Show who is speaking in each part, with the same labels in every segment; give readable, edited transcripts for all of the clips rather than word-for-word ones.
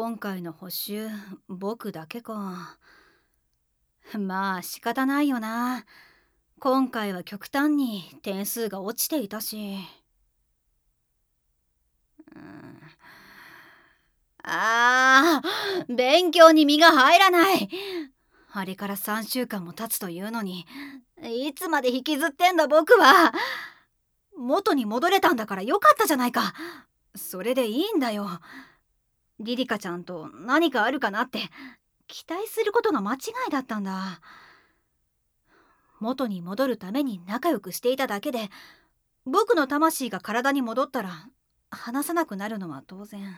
Speaker 1: 今回の補習、僕だけか。まあ仕方ないよな。今回は極端に点数が落ちていたし。うん、勉強に身が入らない。あれから3週間も経つというのに、いつまで引きずってんだ僕は。元に戻れたんだからよかったじゃないか。それでいいんだよ。リリカちゃんと何かあるかなって期待することが間違いだったんだ。元に戻るために仲良くしていただけで、僕の魂が体に戻ったら話さなくなるのは当然。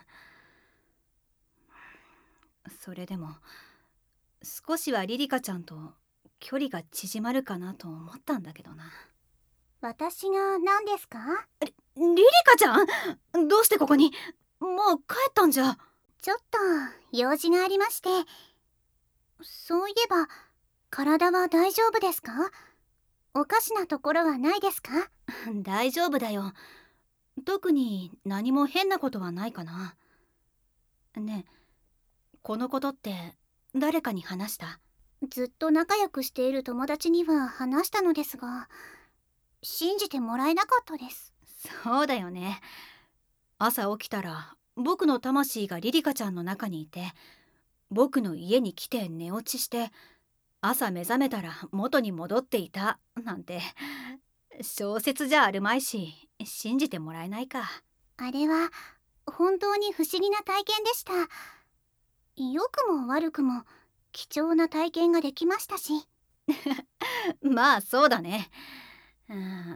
Speaker 1: それでも少しはリリカちゃんと距離が縮まるかなと思ったんだけどな。
Speaker 2: 私が何ですか？
Speaker 1: リリカちゃん、どうしてここに？もう帰ったんじゃ。
Speaker 2: ちょっと用事がありまして。そういえば体は大丈夫ですか？おかしなところはないですか？
Speaker 1: 大丈夫だよ。特に何も変なことはないかな。ねえ、このことって誰かに話した？
Speaker 2: ずっと仲良くしている友達には話したのですが、信じてもらえなかったです。
Speaker 1: そうだよね。朝起きたら僕の魂がリリカちゃんの中にいて、僕の家に来て寝落ちして、朝目覚めたら元に戻っていたなんて小説じゃあるまいし、信じてもらえないか。
Speaker 2: あれは本当に不思議な体験でした。良くも悪くも貴重な体験ができましたし。
Speaker 1: まあそうだね。うん、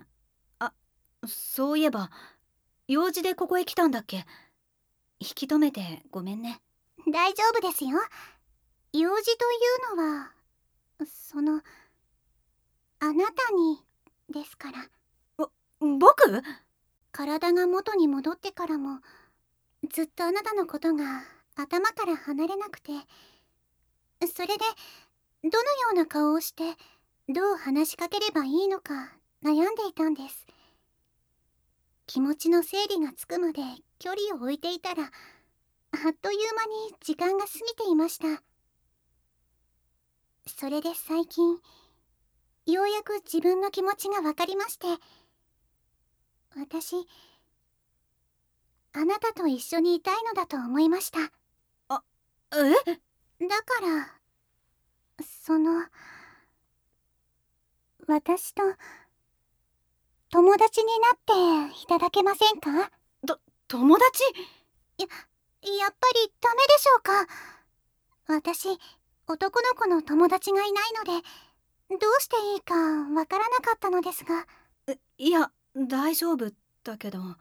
Speaker 1: あ、そういえば用事でここへ来たんだっけ？引き止めてごめんね。
Speaker 2: 大丈夫ですよ。用事というのはあなたにですから。
Speaker 1: 僕？
Speaker 2: 体が元に戻ってからもずっとあなたのことが頭から離れなくて、それでどのような顔をしてどう話しかければいいのか悩んでいたんです。気持ちの整理がつくまで距離を置いていたら、あっという間に時間が過ぎていました。それで最近ようやく自分の気持ちが分かりまして、私あなたと一緒にいたいのだと思いました。
Speaker 1: あ、え？
Speaker 2: だから私と友達になっていただけませんか？
Speaker 1: 友達？
Speaker 2: やっぱりダメでしょうか？私男の子の友達がいないので、どうしていいかわからなかったのですが。
Speaker 1: いや大丈夫だけど、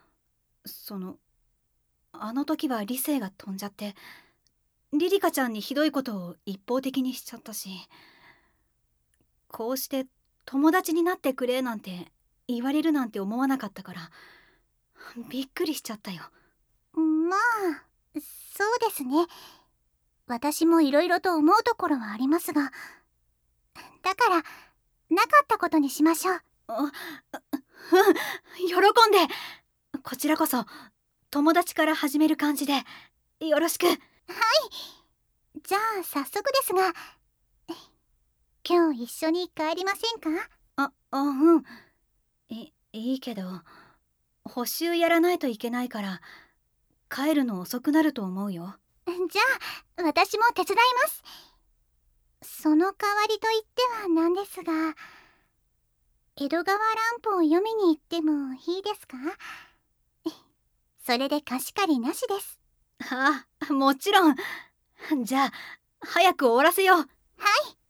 Speaker 1: あの時は理性が飛んじゃって、リリカちゃんにひどいことを一方的にしちゃったし、こうして友達になってくれなんて言われるなんて思わなかったから、びっくりしちゃったよ。
Speaker 2: まあそうですね。私もいろいろと思うところはありますが、だからなかったことにしましょう。
Speaker 1: 喜んで。こちらこそ友達から始める感じでよろしく。はい。
Speaker 2: じゃあ早速ですが、今日一緒に帰りませんか？
Speaker 1: うん。いいけど、補習やらないといけないから帰るの遅くなると思うよ。
Speaker 2: じゃあ私も手伝います。その代わりと言ってはなんですが、江戸川乱歩を読みに行ってもいいですか？それで貸し借りなしです。
Speaker 1: ああ、もちろん。じゃあ早く終わらせよう。
Speaker 2: はい。